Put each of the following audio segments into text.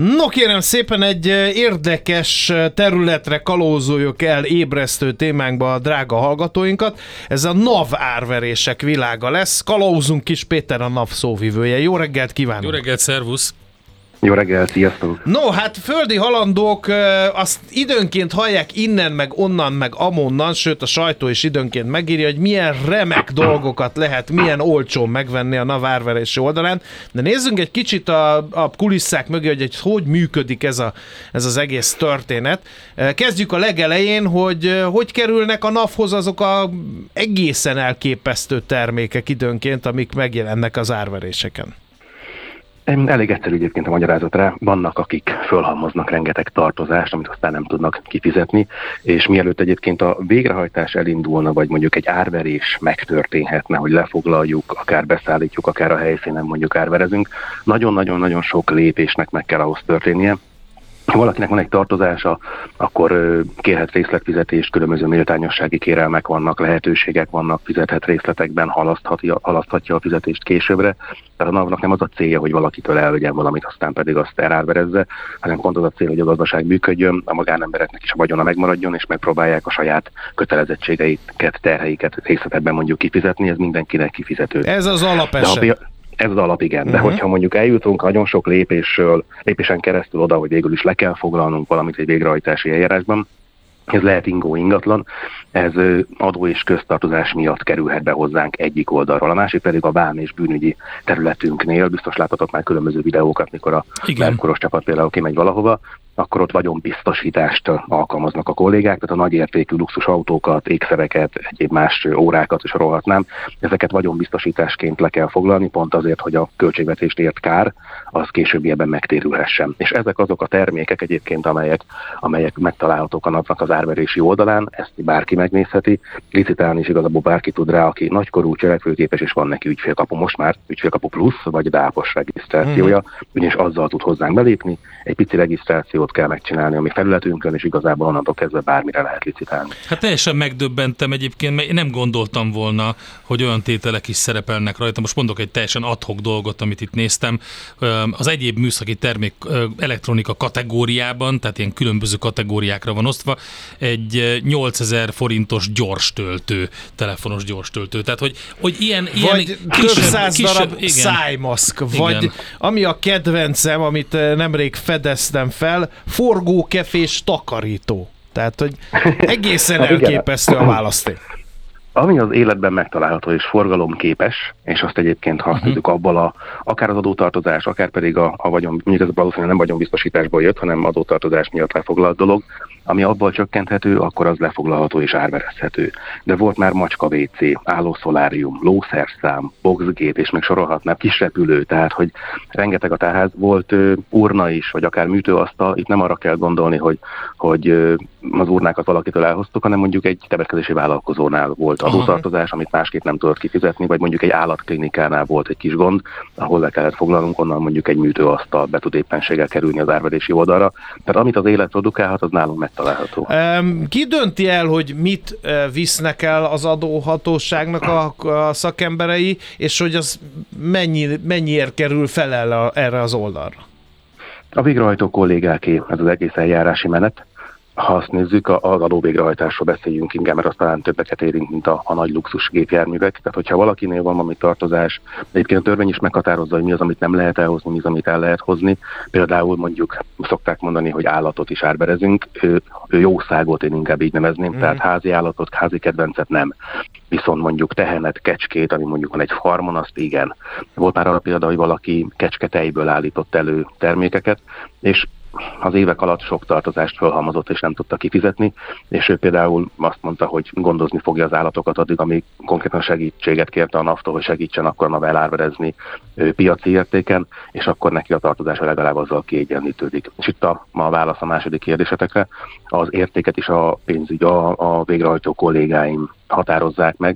No kérem szépen, egy érdekes területre kalózoljuk el ébresztő témánkba a drága hallgatóinkat. Ez a NAV árverések világa lesz. Kalózunk Kis Péter, a NAV szóvivője. Jó reggelt kívánok! Jó reggelt, szervusz! Jó reggelt, sziasztok! No, hát földi halandók azt időnként hallják innen, meg onnan, meg amonnan, sőt a sajtó is időnként megírja, hogy milyen remek dolgokat lehet, milyen olcsón megvenni a NAV árverési oldalán. De nézzünk egy kicsit a kulisszák mögé, hogy működik ez az egész történet. Kezdjük a legelején, hogy kerülnek a NAV-hoz azok a egészen elképesztő termékek időnként, amik megjelennek az árveréseken. Elég egyszerű egyébként a magyarázatra. Vannak, akik fölhalmoznak rengeteg tartozást, amit aztán nem tudnak kifizetni, és mielőtt egyébként a végrehajtás elindulna, vagy mondjuk egy árverés megtörténhetne, hogy lefoglaljuk, akár beszállítjuk, akár a helyszínen mondjuk árverezünk, nagyon-nagyon-nagyon sok lépésnek meg kell ahhoz történnie. Ha valakinek van egy tartozása, akkor kérhet részletfizetést, különböző méltányossági kérelmek vannak, lehetőségek vannak, fizethet részletekben, halaszthatja a fizetést későbbre. Tehát a NAV-nak nem az a célja, hogy valakitől elvegyen valamit, aztán pedig azt elárverezze, hanem pont az a cél, hogy a gazdaság működjön, a magánembereknek is a vagyona megmaradjon, és megpróbálják a saját kötelezettségeiket, terheiket részletben mondjuk kifizetni, ez mindenkinek kifizető. Ez az alapeset. Ez az alap, igen. De hogyha mondjuk eljutunk nagyon sok lépésen keresztül oda, hogy végül is le kell foglalnunk valamit egy végrehajtási eljárásban, ez lehet ingó ingatlan, ez adó és köztartozás miatt kerülhet be hozzánk egyik oldalról, a másik pedig a vám és bűnügyi területünknél. Biztos láttatok már különböző videókat, mikor a Merkuros csapat például kimegy valahova, akkor ott vagyonbiztosítást alkalmaznak a kollégák, tehát a nagyértékű luxusautókat, ékszereket, egyéb más órákat is sorolhatnám. Ezeket vagyonbiztosításként le kell foglalni, pont azért, hogy a költségvetést ért kár, az későbbiekben megtérülhessen. És ezek azok a termékek egyébként, amelyek megtalálhatók a NAV-nak az árverési oldalán, ezt bárki megnézheti, licitálni is igazából bárki tud rá, aki nagykorú, cselekvőképes, és van neki ügyfélkapu, most már ügyfélkapu plusz, vagy dápos regisztrációja, ugyanis azzal tud hozzánk belépni, egy pici regisztrációt kell megcsinálni a mi felületünkön, és igazából onnantól kezdve bármire lehet licitálni. Hát teljesen megdöbbentem egyébként, mert én nem gondoltam volna, hogy olyan tételek is szerepelnek rajta. Most mondok egy teljesen ad hoc dolgot, amit itt néztem. Az egyéb műszaki termék elektronika kategóriában, tehát ilyen különböző kategóriákra van osztva, egy 8000 forintos gyors töltő, telefonos gyors töltő. Tehát, hogy ilyen vagy több száz darab szájmaszk, vagy igen. Ami a kedvencem, amit nemrég fedeztem fel, forgókefés takarító. Tehát, hogy egészen elképesztő a választék. Ami az életben megtalálható és forgalomképes, és azt egyébként használjuk abból akár az adótartozás, akár pedig a vagyon, mondjuk ez valószínűleg nem vagyonbiztosításból jött, hanem adótartozás miatt lefoglalt dolog, ami abból csökkenthető, akkor az lefoglalható és árverezhető. De volt már macska WC, állószolárium, lószerszám, boxgép, és még sorolhatnám, kisrepülő, tehát hogy rengeteg a tárház, volt urna is, vagy akár műtőasztal. Itt nem arra kell gondolni, hogy az urnákat valakitől elhoztuk, hanem mondjuk egy temetkezési vállalkozónál volt adótartozás, amit másképp nem tudott kifizetni, vagy mondjuk egy állatklinikánál volt egy kis gond, ahol le kellett foglalnunk, onnan mondjuk egy műtőasztal be tud éppenséggel kerülni az árverési oldalra. Tehát amit az élet produkálhat, az nálunk megtalálható. Ki dönti el, hogy mit visznek el az adóhatóságnak a szakemberei, és hogy az mennyiért kerül fel erre az oldalra? A végrehajtó kollégáké ez az egész eljárási menet. Ha azt nézzük, az adóvégrehajtásról beszéljünk inkább, mert az talán többeket érint, mint a nagy luxus gépjárművek. Tehát, hogyha valakinél van valami tartozás, egyébként a törvény is meghatározza, hogy mi az, amit nem lehet elhozni, mi az, amit el lehet hozni. Például mondjuk szokták mondani, hogy állatot is árverezünk, jószágot én inkább így nevezném, tehát házi állatot, házi kedvencet nem. Viszont mondjuk tehenet, kecskét, ami mondjuk van egy farmon, azt igen. Volt már arra példa, hogy valaki kecsketejből állított elő termékeket, és az évek alatt sok tartozást fölhalmozott, és nem tudta kifizetni, és ő például azt mondta, hogy gondozni fogja az állatokat addig, amíg konkrétan segítséget kérte a NAV-tól, hogy segítsen akkor NAV elárverezni piaci értéken, és akkor neki a tartozása legalább azzal kiegyenlítődik. És itt a válasz a második kérdésetekre, az értéket is a pénzügy, a végrehajtó kollégáim határozzák meg.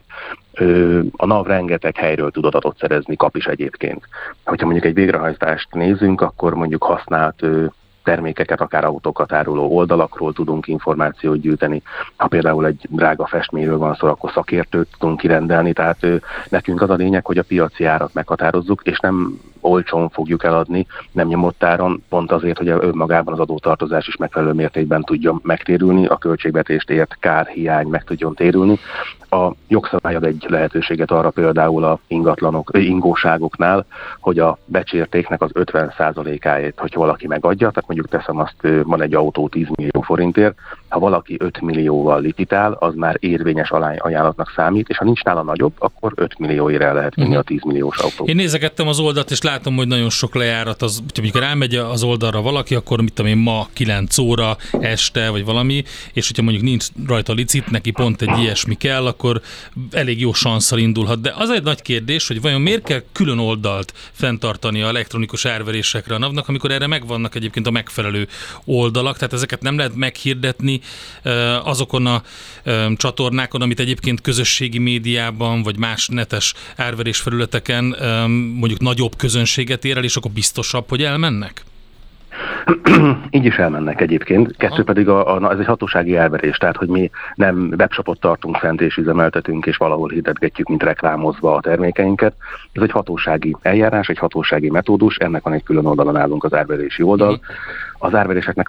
A NAV rengeteg helyről tud adatot szerezni, kap is egyébként. Hogyha mondjuk egy végrehajtást nézzünk, akkor mondjuk használt termékeket, akár autókat áruló oldalakról tudunk információt gyűjteni. Ha például egy drága festményről van szó, akkor szakértőt tudunk kirendelni, tehát nekünk az a lényeg, hogy a piaci árat meghatározzuk, és nem olcsón fogjuk eladni, nem nyomott áron, pont azért, hogy önmagában az adótartozás is megfelelő mértékben tudjon megtérülni, a költségvetést ért kárhiány meg tudjon térülni. A jogszabály ad egy lehetőséget arra például a ingóságoknál, hogy a becsértéknek az 50%-áért, hogyha valaki megadja, tehát mondjuk teszem azt, van egy autó 10 millió forintért, ha valaki 5 millióval licitál, az már érvényes ajánlatnak számít, és ha nincs nála nagyobb, akkor 5 millióért el lehet vinni a 10 milliós autót. Én nézegettem az oldalt, és látom, hogy nagyon sok lejárat, az, amikor rámegy az oldalra valaki, akkor mit tudom én, ma 9 óra este, vagy valami, és hogyha mondjuk nincs rajta licit, neki pont egy ilyesmi kell, akkor elég jó sanszal indulhat. De az egy nagy kérdés, hogy vajon miért kell külön oldalt fenntartani a elektronikus árverésekre a NAV-nak, amikor erre megvannak egyébként a megfelelő oldalak, tehát ezeket nem lehet meghirdetni azokon a csatornákon, amit egyébként közösségi médiában, vagy más netes árverés felületeken mondjuk nagyobb közönséget ér el, és akkor biztosabb, hogy elmennek? Így is elmennek egyébként. Kettő pedig ez egy hatósági elverés, tehát hogy mi nem webshopot tartunk fent és üzemeltetünk, és valahol hirdetgetjük, mint reklámozva a termékeinket. Ez egy hatósági eljárás, egy hatósági metódus, ennek van egy külön oldalon nálunk az árverési oldal. Az árveréseknek a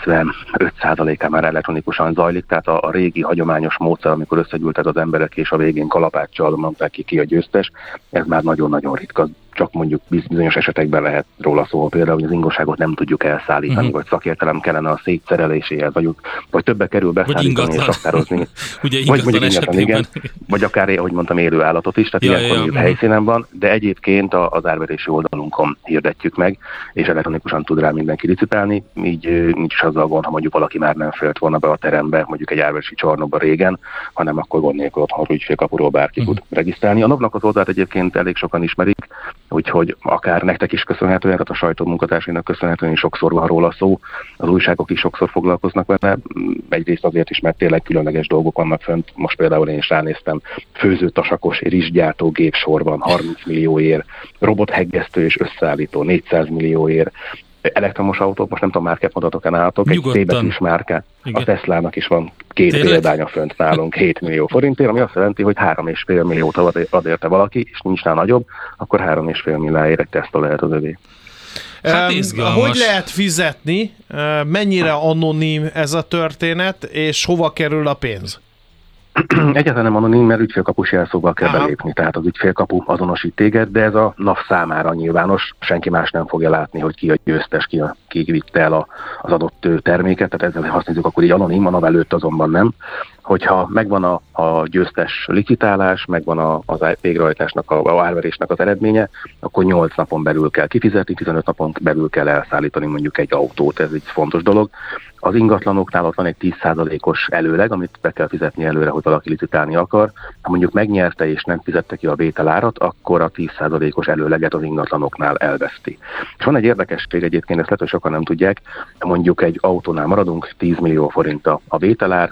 95%-a már elektronikusan zajlik, tehát a régi hagyományos módszer, amikor összegyűltek az emberek és a végén kalapáccsal mondták ki a győztes, ez már nagyon-nagyon ritka. Csak mondjuk bizonyos esetekben lehet róla szó, például, hogy az ingóságot nem tudjuk elszállítani, vagy szakértelem kellene a szétszereléséhez, vagy többe kerül beszállítani és raktározni. Vagy mondjuk ingatlan, igen. Vagy akár, ahogy mondtam, élő állatot is, tehát ilyenkor mondjuk helyszínen van, de egyébként az árverési oldalunkon hirdetjük meg, és elektronikusan tud rá mindenki licitálni, így nincs is azzal gond, ha mondjuk valaki már nem félt volna be a terembe, mondjuk egy árverési csarnokba régen, hanem akkor gond nélkül otthonról ügyfélkapuról bárki tud regisztrálni. A NAV-nak az oldalt egyébként elég sokan ismerik, úgyhogy akár nektek is köszönhetően, tehát a sajtó munkatársainak köszönhetően is sokszor van róla szó, az újságok is sokszor foglalkoznak vele, egyrészt azért is, mert tényleg különleges dolgok vannak fönt, most például én is ránéztem, főzőtasakos rizsgyártó gépsor van 30 millióért, robothegesztő és összeállító 400 millióért, elektromos autók, most nem tudom, márketmondatokon álltok, egy C-betűs márka, a Teslának is van 2 példánya fönt nálunk 7 millió forintért, ami azt jelenti, hogy 3,5 milliót ad érte valaki, és nincs nála nagyobb, akkor 3,5 millióért egy Tesla lehet az övé. Hát hogy lehet fizetni, mennyire anonim ez a történet, és hova kerül a pénz? Egyáltalán nem anonim, mert ügyfélkapus jelszóval kell belépni, tehát az ügyfélkapu azonosít téged, de ez a NAV számára nyilvános, senki más nem fogja látni, hogy ki a győztes, ki vitte el az adott terméket, tehát ezzel használjuk akkor így anonim, a NAV előtt azonban nem. Hogyha megvan a győztes licitálás, megvan az végrehajtásnak, a árverésnek az eredménye, akkor 8 napon belül kell kifizetni, 15 napon belül kell elszállítani mondjuk egy autót, ez egy fontos dolog. Az ingatlanoknál ott van egy 10%-os előleg, amit be kell fizetni előre, hogy valaki licitálni akar. Ha mondjuk megnyerte és nem fizette ki a vételárat, akkor a 10%-os előleget az ingatlanoknál elveszti. És van egy érdekesség egyébként, ezt lehet, hogy sokan nem tudják, mondjuk egy autónál maradunk, 10 millió forint a vételár,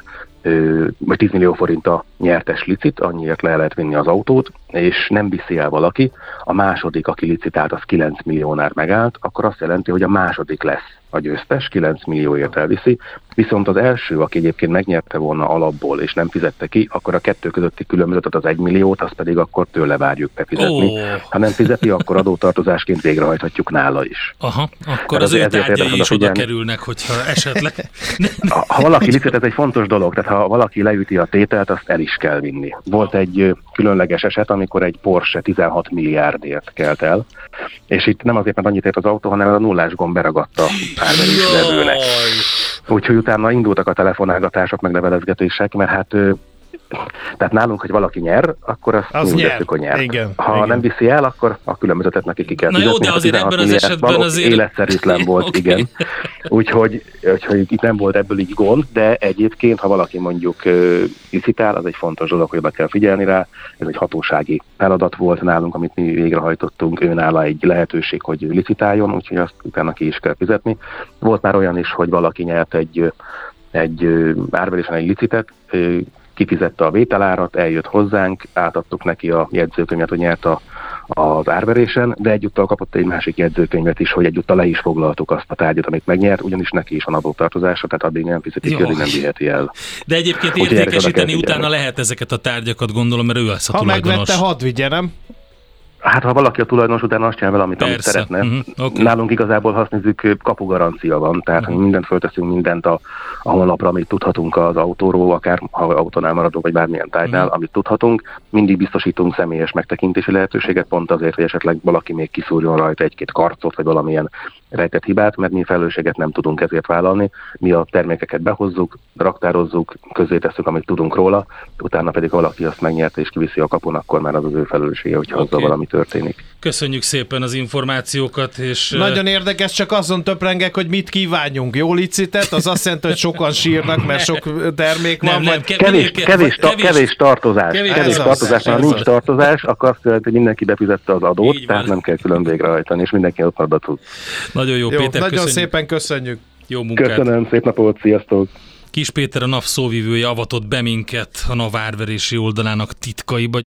vagy 10 millió forint a nyertes licit, annyiért le lehet vinni az autót, és nem viszi el valaki, a második, aki licitált, az 9 milliónál megállt, akkor azt jelenti, hogy a második lesz a győztes, 9 millióért elviszi, viszont az első, aki egyébként megnyerte volna alapból, és nem fizette ki, akkor a kettő közötti különbözetet, az 1 milliót, azt pedig akkor tőle várjuk befizetni. Ha nem fizeti, akkor adótartozásként végrehajthatjuk nála is. Aha, akkor az ő tárgyai is oda kerülnek, hogyha esetleg... Ha valaki licit, ez egy fontos dolog, tehát ha valaki leüti a tételt, azt el is kell vinni. Volt egy különleges eset, amikor egy Porsche 16 milliárdért kelt el, és itt nem azért, mert annyit ért az autó, hanem a nullás gomb beragadta árveréslevőnek. Úgyhogy utána indultak a telefonálgatások, meg levelezgetések, mert hát tehát nálunk, hogy valaki nyer, akkor azt úgy veszük, hogy nyer. Igen, ha nem viszi el, akkor a különbözetet neki ki kell fizetni. Na jó, de azért ebben az esetben azért... Életszerűtlen volt, okay. Igen. Úgyhogy itt nem volt ebből így gond, de egyébként, ha valaki mondjuk licitál, az egy fontos dolog, hogy oda kell figyelni rá. Ez egy hatósági feladat volt nálunk, amit mi végrehajtottunk, őnála egy lehetőség, hogy licitáljon, úgyhogy azt utána ki is kell fizetni. Volt már olyan is, hogy valaki nyert egy árverésen egy licitet, kifizette a vételárat, eljött hozzánk, átadtuk neki a jegyzőkönyvet, hogy nyert az árverésen, de egyúttal kapott egy másik jegyzőkönyvet is, hogy egyúttal le is foglaltuk azt a tárgyat, amit megnyert, ugyanis neki is van adótartozása, tehát addig nem fizeti ki, addig nem viheti el. De egyébként értékesíteni utána lehet ezeket a tárgyakat, gondolom, mert ő lesz a tulajdonos. Ha megvette, hadd vigye, nem? Hát ha valaki a tulajdonos után azt csinál vele, amit szeretne. Okay. Nálunk igazából, ha azt nézzük, kapugarancia van, tehát mindent fölteszünk, mindent a honlapra, amit tudhatunk az autóról, akár ha autónál maradunk, vagy bármilyen tárgynál, amit tudhatunk. Mindig biztosítunk személyes megtekintési lehetőséget, pont azért, hogy esetleg valaki még kiszúrjon rajta egy-két karcot, vagy valamilyen rejtett hibát, mert mi felelősséget nem tudunk ezért vállalni. Mi a termékeket behozzuk, raktározzuk, közzétesszük, amit tudunk róla, utána pedig valaki azt megnyerte és kiviszi a kapun, akkor már az ő felelőssége, hogyha azzal valami történik. Köszönjük szépen az információkat. És nagyon érdekes, csak azon töprengek, hogy mit kívánjunk. Jó licitet, az azt jelenti, hogy sokan sírnak, mert sok termék van. Kevés tartozás. Kevés tartozás, mert nincs tartozás, akkor azt jelenti, hogy mindenki befizette az adót, tehát nem kell külön végrehajtani, és mindenki ott marad a tud. Nagyon jó, Péter, nagyon köszönjük. szépen köszönjük. Jó munkát. Köszönöm, szép napot, sziasztok! Kis Péter, a NAV szóvivője avatott be minket a NAV árverési oldalának titkaiba.